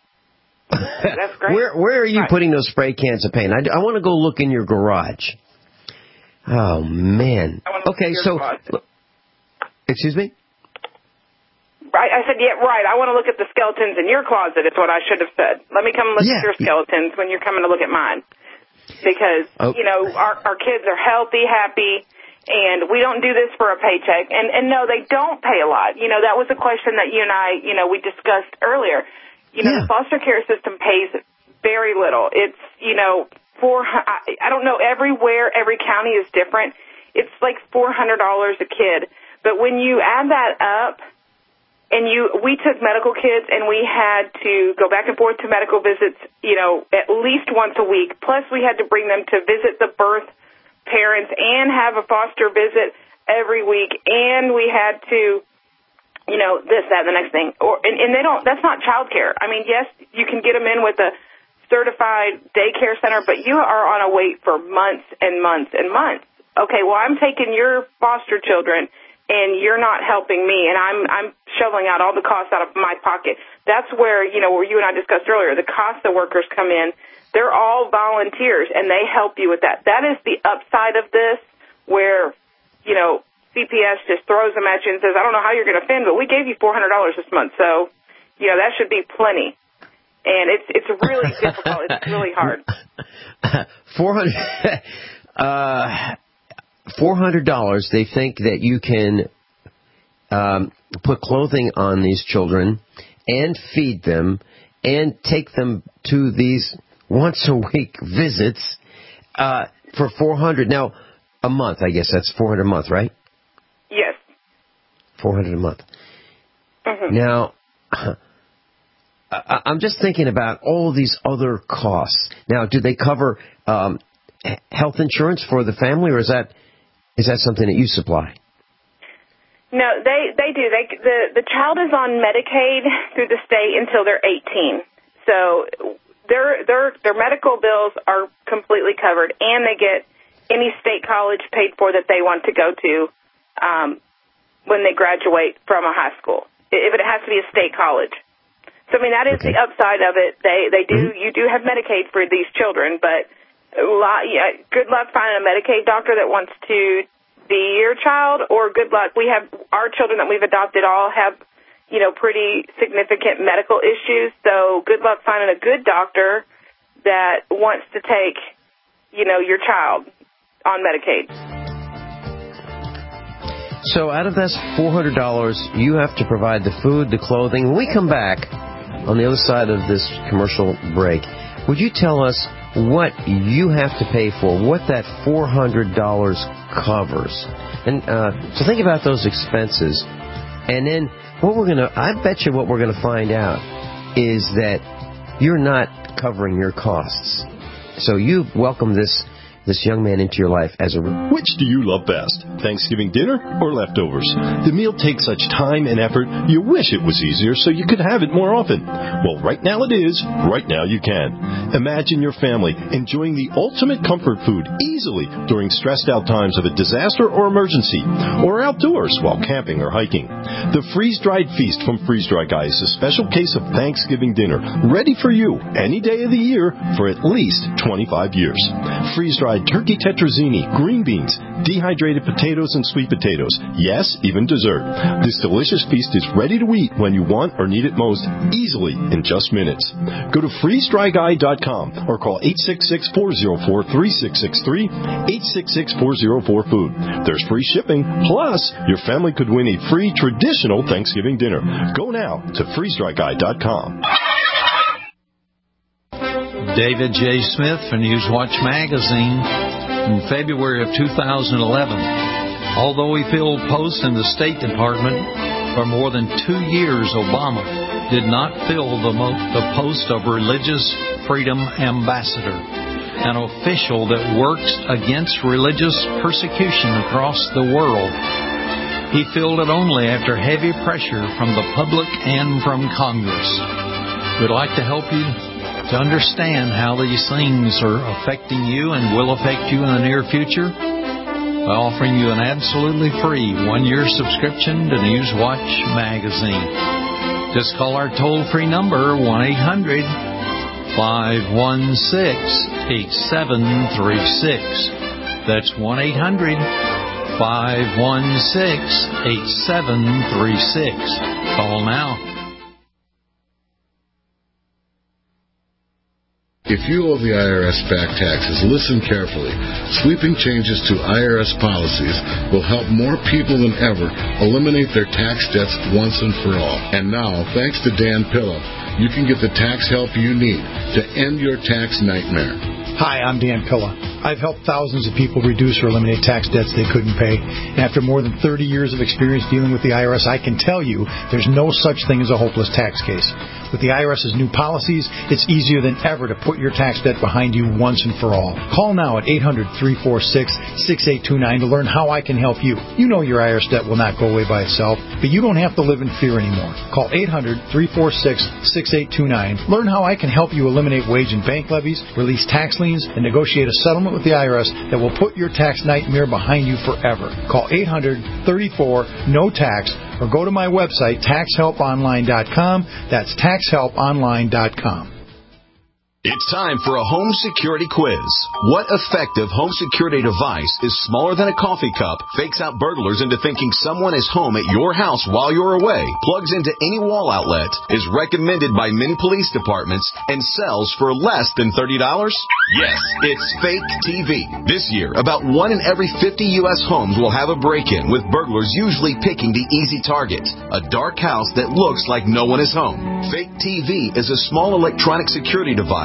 [SPEAKER 4] That's great.
[SPEAKER 3] Where where are you
[SPEAKER 4] right. putting
[SPEAKER 3] those spray cans of paint? I, I want to go look in your garage. Oh, man. Okay, so... Garage. Excuse me?
[SPEAKER 4] Right, I said, yeah, right. I want to look at the skeletons in your closet is what I should have said. Let me come and look yeah. at your skeletons when you're coming to look at mine. Because, oh. you know, our, our kids are healthy, happy, and we don't do this for a paycheck. And, and no, they don't pay a lot. You know, that was a question that you and I, you know, we discussed earlier. You know, yeah. the foster care system pays very little. It's, you know, four, I, I don't know, everywhere, every county is different. It's like four hundred dollars a kid. But when you add that up, and you, we took medical kids, and we had to go back and forth to medical visits, you know, at least once a week. Plus, we had to bring them to visit the birth parents and have a foster visit every week. And we had to, you know, this, that, and the next thing. Or, and, and they don't, that's not child care. I mean, yes, you can get them in with a certified daycare center, but you are on a wait for months and months and months. Okay, well, I'm taking your foster children, and you're not helping me, and I'm I'm shoveling out all the costs out of my pocket. That's where, you know, where you and I discussed earlier, the CASA workers come in. They're all volunteers, and they help you with that. That is the upside of this, where, you know, C P S just throws them at you and says, I don't know how you're going to fend, but we gave you four hundred dollars this month, so, you know, that should be plenty. And it's it's really difficult. It's really hard.
[SPEAKER 3] four hundred uh four hundred dollars, they think that you can um, put clothing on these children and feed them and take them to these once-a-week visits uh, for four hundred dollars. Now, a month, I guess that's four hundred dollars a month, right?
[SPEAKER 4] Yes.
[SPEAKER 3] four hundred dollars a month.
[SPEAKER 4] Mm-hmm.
[SPEAKER 3] Now, I'm just thinking about all these other costs. Now, do they cover um, health insurance for the family, or is that... Is that something that you supply?
[SPEAKER 4] No, they, they do. They the, the child is on Medicaid through the state until they're eighteen. So their their their medical bills are completely covered, and they get any state college paid for that they want to go to um, when they graduate from a high school, if it has to be a state college. So, I mean, that is okay. The upside of it. They they do mm-hmm. you do have Medicaid for these children, but a lot, yeah, good luck finding a Medicaid doctor that wants to be your child, or good luck. We have our children that we've adopted all have, you know, pretty significant medical issues. So good luck finding a good doctor that wants to take, you know, your child on Medicaid.
[SPEAKER 3] So out of that four hundred dollars, you have to provide the food, the clothing. When we come back on the other side of this commercial break, would you tell us what you have to pay for, what that four hundred dollars covers? And uh, so think about those expenses. And then what we're going to, I bet you what we're going to find out is that you're not covering your costs. So you welcome this this young man into your life as a...
[SPEAKER 5] Which do you love best? Thanksgiving dinner or leftovers? The meal takes such time and effort, you wish it was easier so you could have it more often. Well, right now it is. Right now you can. Imagine your family enjoying the ultimate comfort food easily during stressed out times of a disaster or emergency, or outdoors while camping or hiking. The freeze-dried feast from Freeze Dry Guy is a special case of Thanksgiving dinner, ready for you any day of the year for at least twenty-five years. Freeze-dried turkey tetrazzini, green beans, dehydrated potatoes and sweet potatoes. Yes, even dessert. This delicious feast is ready to eat when you want or need it most, easily in just minutes. Go to freeze dry guy dot com or call eight six six, four zero four, three six six three, eight six six, four zero four, food. There's free shipping, plus your family could win a free traditional Thanksgiving dinner. Go now to freeze dry guy dot com.
[SPEAKER 13] David J. Smith for Newswatch Magazine in February of two thousand eleven. Although he filled posts in the State Department for more than two years, Obama did not fill the, mo- the post of Religious Freedom Ambassador, an official that works against religious persecution across the world. He filled it only after heavy pressure from the public and from Congress. We'd like to help you to understand how these things are affecting you and will affect you in the near future by offering you an absolutely free one-year subscription to Newswatch Magazine. Just call our toll-free number, one eight hundred, five one six, eight seven three six. That's one eight hundred, five one six, eight seven three six. Call now.
[SPEAKER 14] If you owe the I R S back taxes, listen carefully. Sweeping changes to I R S policies will help more people than ever eliminate their tax debts once and for all. And now, thanks to Dan Pilla, you can get the tax help you need to end your tax nightmare.
[SPEAKER 15] Hi, I'm Dan Pilla. I've helped thousands of people reduce or eliminate tax debts they couldn't pay. And after more than thirty years of experience dealing with the I R S, I can tell you there's no such thing as a hopeless tax case. With the I R S's new policies, it's easier than ever to put your tax debt behind you once and for all. Call now at eight hundred, three four six, six eight two nine to learn how I can help you. You know your I R S debt will not go away by itself, but you don't have to live in fear anymore. Call eight hundred, three four six, six eight two nine. Learn how I can help you eliminate wage and bank levies, release tax liens, and negotiate a settlement with the I R S that will put your tax nightmare behind you forever. Call eight hundred, thirty-four, no tax or go to my website, tax help online dot com. That's tax help online dot com.
[SPEAKER 16] It's time for a home security quiz. What effective home security device is smaller than a coffee cup, fakes out burglars into thinking someone is home at your house while you're away, plugs into any wall outlet, is recommended by many police departments, and sells for less than thirty dollars? Yes, it's Fake T V. This year, about one in every fifty U S homes will have a break-in, with burglars usually picking the easy target, a dark house that looks like no one is home. Fake T V is a small electronic security device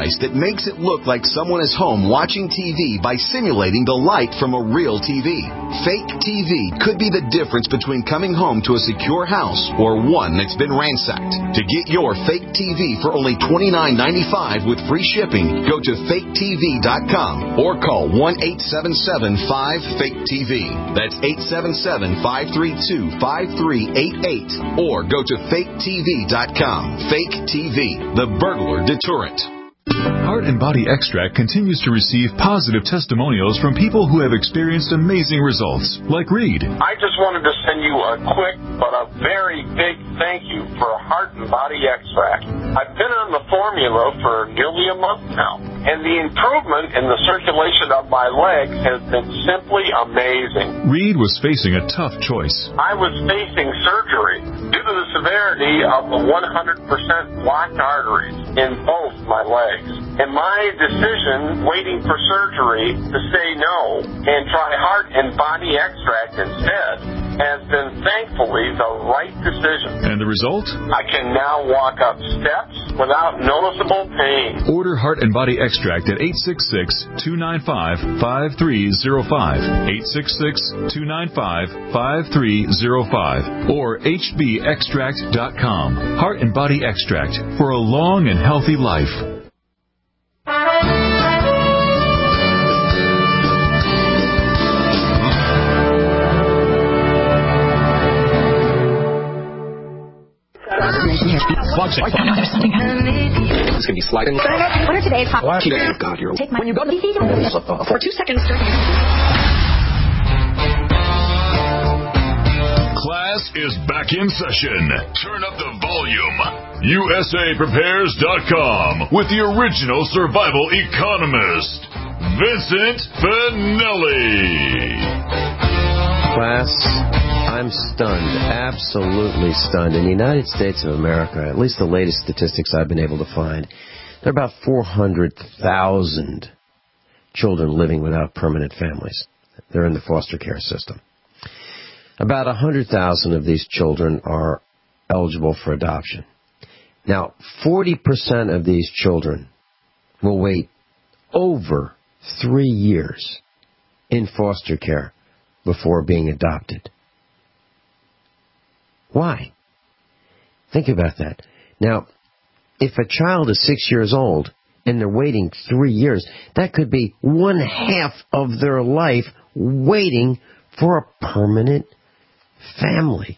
[SPEAKER 16] device that makes it look like someone is home watching T V by simulating the light from a real T V. Fake T V could be the difference between coming home to a secure house or one that's been ransacked. To get your fake T V for only twenty-nine ninety-five with free shipping, go to fake T V dot com or call one eight seven seven five fake T V. That's eight seven seven, five three two, five three eight eight or go to fake T V dot com. Fake T V, the burglar deterrent.
[SPEAKER 17] Heart and Body Extract continues to receive positive testimonials from people who have experienced amazing results, like Reed.
[SPEAKER 18] I just wanted to send you a quick but a very big thank you for Heart and Body Extract. I've been on the formula for nearly a month now, and the improvement in the circulation of my legs has been simply amazing.
[SPEAKER 17] Reed was facing a tough choice.
[SPEAKER 18] I was facing surgery due to the severity of the one hundred percent blocked arteries in both my legs. And my decision, waiting for surgery, to say no and try Heart and Body Extract instead, has been thankfully the right decision.
[SPEAKER 17] And the result?
[SPEAKER 18] I can now walk up steps without noticeable pain.
[SPEAKER 17] Order Heart and Body Extract at eight six six, two nine five, five three zero five, eight six six, two nine five, five three zero five, or H B extract dot com. Heart and Body Extract for a long and healthy life.
[SPEAKER 19] Plug six. I know there's something. It's going to be sliding. What are today's hot? Oh, God, you're... Take my... When you go to the... For two seconds.
[SPEAKER 1] Class is back in session. Turn up the volume. U S A Prepares dot com with the original survival economist, Vincent Finelli.
[SPEAKER 3] Class, I'm stunned, absolutely stunned. In the United States of America, at least the latest statistics I've been able to find, there are about four hundred thousand children living without permanent families. They're in the foster care system. About one hundred thousand of these children are eligible for adoption. Now, forty percent of these children will wait over three years in foster care before being adopted. Why? Think about that. Now, if a child is six years old and they're waiting three years, that could be one half of their life waiting for a permanent family.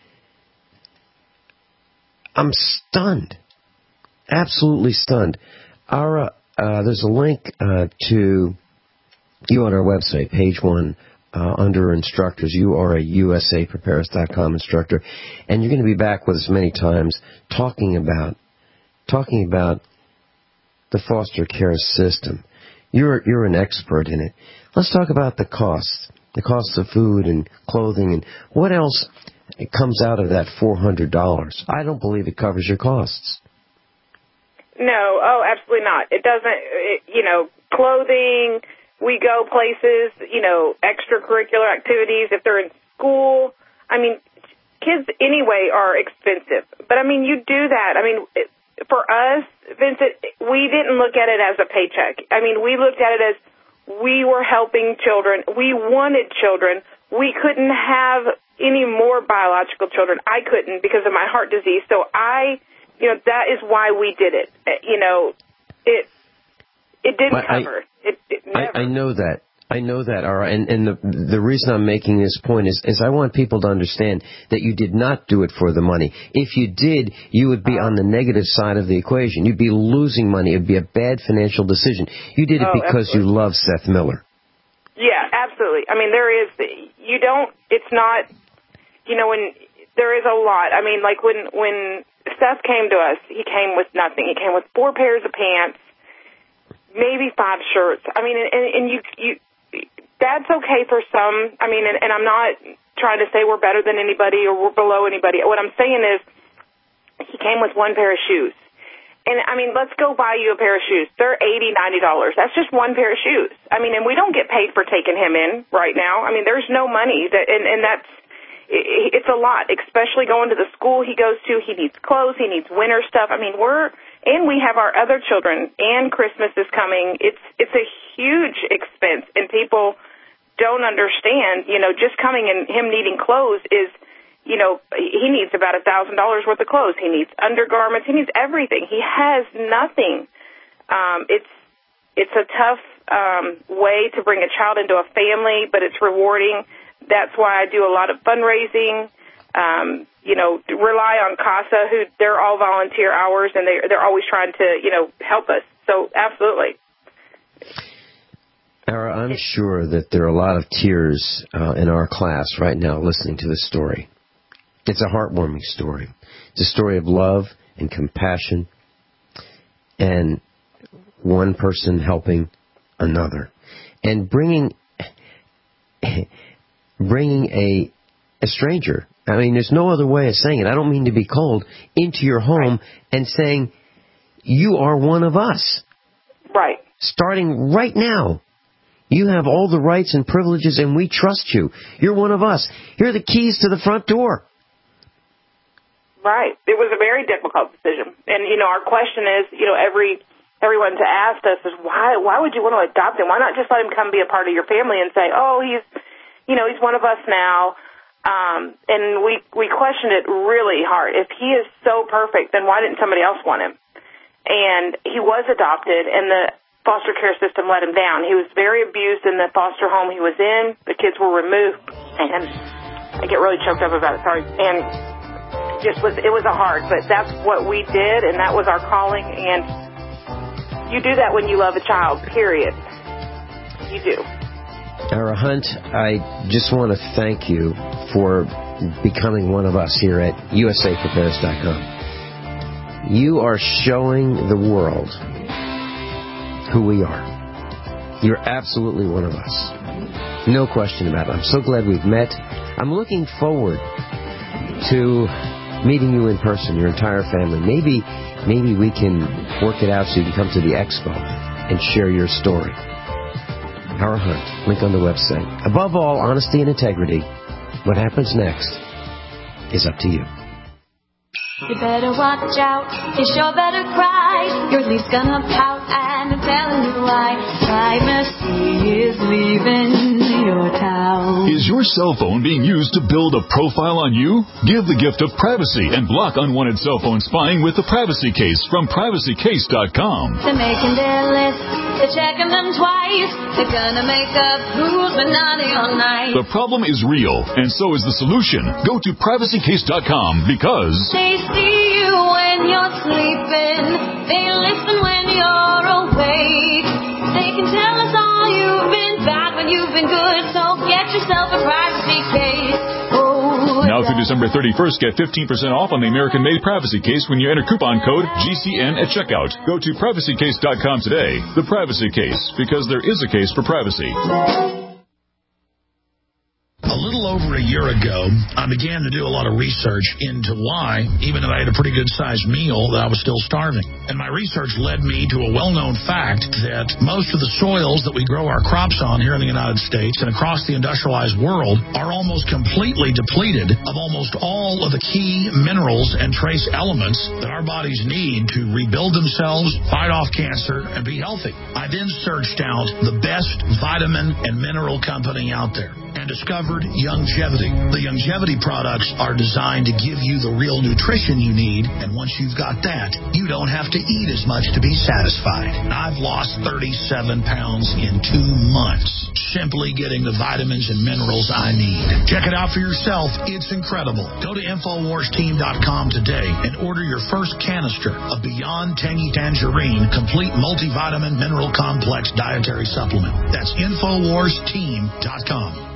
[SPEAKER 3] I'm stunned. Absolutely stunned. Our, uh, there's a link uh, to you on our website, page one, uh, under instructors. You are a U S A Prepares dot com instructor, and you're going to be back with us many times talking about talking about the foster care system. You're you're an expert in it. Let's talk about the costs, the costs of food and clothing, and what else comes out of that four hundred dollars. I don't believe it covers your costs.
[SPEAKER 4] No, oh, absolutely not. It doesn't, it, you know, clothing, we go places, you know, extracurricular activities, if they're in school. I mean, kids anyway are expensive. But, I mean, you do that. I mean, it, for us, Vincent, we didn't look at it as a paycheck. I mean, we looked at it as we were helping children. We wanted children. We couldn't have any more biological children. I couldn't because of my heart disease. So I... You know, that is why we did it. You know, it it didn't
[SPEAKER 3] I,
[SPEAKER 4] cover. It, it never.
[SPEAKER 3] I, I know that. I know that, all right. And, and the the reason I'm making this point is, is I want people to understand that you did not do it for the money. If you did, you would be on the negative side of the equation. You'd be losing money. It would be a bad financial decision. You did it
[SPEAKER 4] oh,
[SPEAKER 3] because
[SPEAKER 4] absolutely.
[SPEAKER 3] you love Seth Miller.
[SPEAKER 4] Yeah, absolutely. I mean, there is, you don't, it's not, you know, when, there is a lot. I mean, like when, when, Seth came to us, he came with nothing. He came with four pairs of pants, maybe five shirts. I mean, and, and you, you, that's okay for some. I mean, and, and I'm not trying to say we're better than anybody or we're below anybody. What I'm saying is he came with one pair of shoes. And, I mean, let's go buy you a pair of shoes. They're eighty dollars, ninety dollars. That's just one pair of shoes. I mean, and we don't get paid for taking him in right now. I mean, there's no money, that, and, and that's, it's a lot, especially going to the school he goes to. He needs clothes. He needs winter stuff. I mean, we're and we have our other children, and Christmas is coming. It's it's a huge expense, and people don't understand, you know, just coming and him needing clothes is, you know, he needs about a thousand dollars worth of clothes. He needs undergarments. He needs everything. He has nothing. Um, it's it's a tough um, way to bring a child into a family, but it's rewarding. That's why I do a lot of fundraising. Um, you know, rely on CASA, who they're all volunteer hours, and they they're always trying to, you know, help us. So absolutely.
[SPEAKER 3] Ara, I'm sure that there are a lot of tears uh, in our class right now listening to this story. It's a heartwarming story. It's a story of love and compassion and one person helping another and bringing bringing a a stranger. I mean, there's no other way of saying it. I don't mean to be cold, into your home and saying, you are one of us.
[SPEAKER 4] Right.
[SPEAKER 3] Starting right now. You have all the rights and privileges, and we trust you. You're one of us. Here are the keys to the front door.
[SPEAKER 4] Right. It was a very difficult decision. And, you know, our question is, you know, every everyone to ask us is, why why would you want to adopt him? Why not just let him come be a part of your family and say, oh, he's, you know, he's one of us now. Um, and we, we questioned it really hard. If he is so perfect, then why didn't somebody else want him? And he was adopted, and the foster care system let him down. He was very abused in the foster home he was in. The kids were removed, and I get really choked up about it, sorry. And just was it was a hard, but that's what we did, and that was our calling. And you do that when you love a child, period. You do.
[SPEAKER 3] Ara Hunt, I just want to thank you for becoming one of us here at U S A Prepares dot com. You are showing the world who we are. You're absolutely one of us. No question about it. I'm so glad we've met. I'm looking forward to meeting you in person, your entire family. Maybe maybe we can work it out so you can come to the expo and share your story. Ara Hunt, link on the website. Above all, honesty and integrity. What happens next is up to you.
[SPEAKER 2] You better watch out, you sure better cry. You're at least gonna pout, and I'm telling you why. Privacy is leaving your town.
[SPEAKER 17] Is your cell phone being used to build a profile on you? Give the gift of privacy and block unwanted cell phone spying with the Privacy Case from Privacy Case dot com.
[SPEAKER 2] They're making their list, they're checking them twice. They're gonna make up who's been naughty all night.
[SPEAKER 17] The problem is real, and so is the solution. Go to Privacy Case dot com because
[SPEAKER 2] They see you when you're sleeping. They listen when you're awake. They can tell us all you've been bad when you've been good. So get yourself a privacy case. Oh,
[SPEAKER 17] now through December thirty-first, get fifteen percent off on the American-made Privacy Case when you enter coupon code G C N at checkout. Go to Privacy Case dot com today. The Privacy Case, because there is a case for privacy.
[SPEAKER 20] A little over a year ago, I began to do a lot of research into why, even though I had a pretty good-sized meal, that I was still starving. And my research led me to a well-known fact that most of the soils that we grow our crops on here in the United States and across the industrialized world are almost completely depleted of almost all of the key minerals and trace elements that our bodies need to rebuild themselves, fight off cancer, and be healthy. I then searched out the best vitamin and mineral company out there and discovered Youngevity. The Youngevity products are designed to give you the real nutrition you need, and once you've got that, you don't have to eat as much to be satisfied. I've lost thirty-seven pounds in two months simply getting the vitamins and minerals I need. Check it out for yourself. It's incredible. Go to Infowars Team dot com today and order your first canister of Beyond Tangy Tangerine Complete Multivitamin Mineral Complex Dietary Supplement. That's Infowars Team dot com.